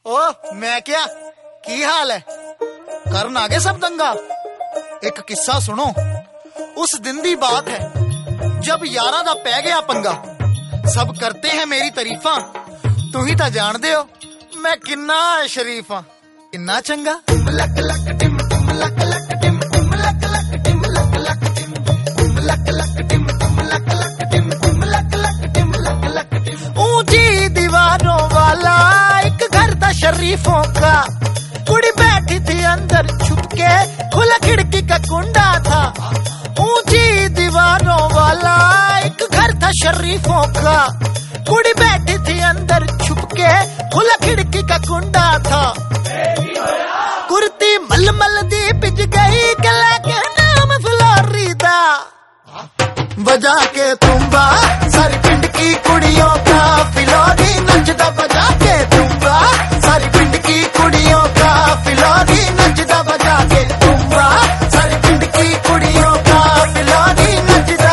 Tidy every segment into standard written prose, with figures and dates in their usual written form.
ओ मैं क्या की हाल है करन आगे सब दंगा। एक किस्सा सुनो, उस दिन दी बात है जब यारा दा पै गया पंगा। सब करते हैं मेरी तारीफा, तू ही तो जान दे हो मैं किन्ना शरीफ हाँ, किन्ना चंगा। लक लक टिम टिम लक लक टिम टिम लक लक टिम लक लक टिम टिम लक लक टिम टिम लक लक टिम टिम लक लक टिम लक लक टिम। ऊंची दीवारों वाला एक घर था शरीफों का, कुड़ी बैठी थी अंदर छुप के, खुला खिड़की का कुंडा था। ऊंची दीवारों वाला एक घर था शरीफों का, कुड़ी बैठी थी अंदर छुप के, खुला खिड़की का कुंडा था। कुर्ती मलमल दी पिज गई, गला के नाम फ्लोरिदा, बजा के तुम्बा सारी पिंड की कुड़ियों का फिलौरी नचदा। बजा के तुम्बा सारी पिंड की कुड़ियों का फिलौरी नचदा। बजा के तुम्बा सारी पिंड की कुड़ियों का फिलौरी नचदा।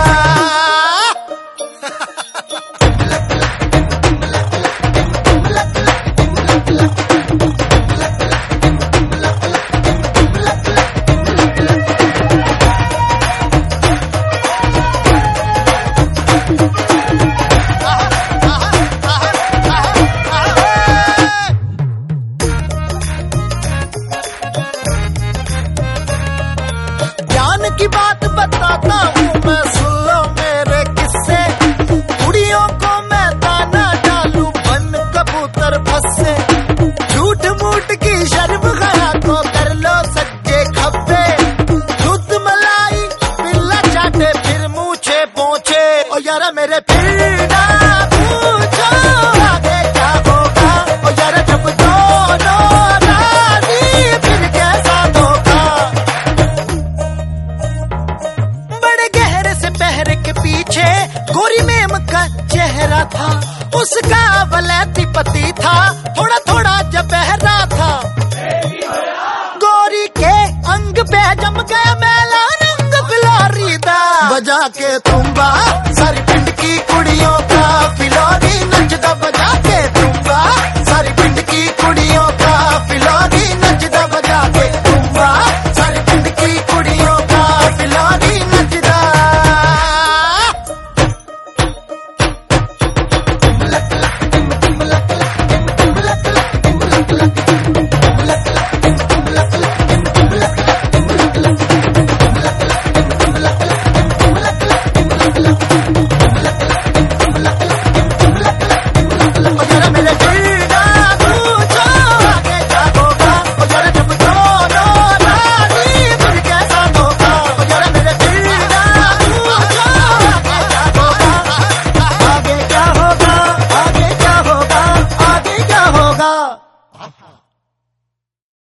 की बात बताता हूँ मैं, सुन लो मेरे किस्से। कुड़ियों को मैं दाना डालू बन कबूतर फंसे, झूठ मूठ की शर्म गया को कर लो सज्जे खब्बे। दूध मलाई पिल्ला चाटे फिर मूछे पहुंचे, ओ यारा मेरे फिर ना पूछो आगे क्या होगा। ओ यारा जब दोनों राजी फिर कैसा धोखा। पहरे के पीछे गोरी मेम का चेहरा था, उसका वलैती पति था, थोड़ा थोड़ा जबहरा था। गोरी के अंग पे जम गया मैला रंग फिलोरीदा। बजा के तुम्बा सारी पिंड की कुड़ियों का फिलौरी नचदा। बजा